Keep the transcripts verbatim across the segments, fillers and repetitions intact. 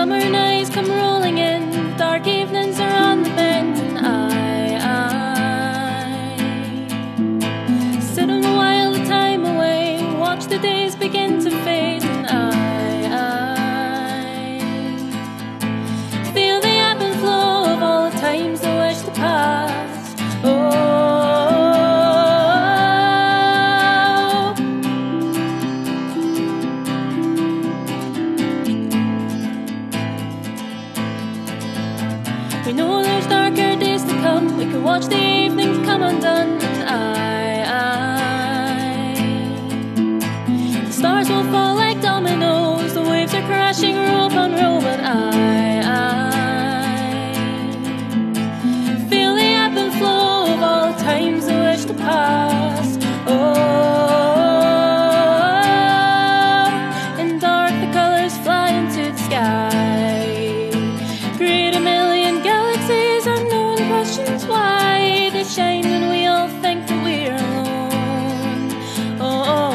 Summer nights come rolling in, dark evenings are on the mend, and I, I sit and while the time away, watch the days begin to fade, and I, I feel the ebb and flow of all the times I wish to pass. Oh, we know there's darker days to come. We can watch the evenings come undone, and I, I the stars will fall like dominoes, the waves are crashing row upon row, but I, I feel the ebb and flow of all the times I wish to pass. Oh, in dark the colors fly into the sky, create a million galaxies, unknown questions why they shine when we all think that we're alone. Oh, oh,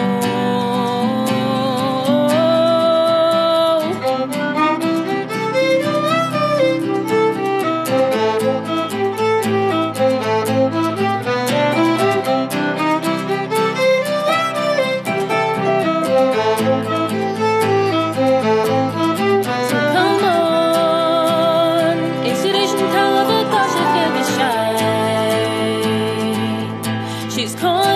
so come on, She's calling.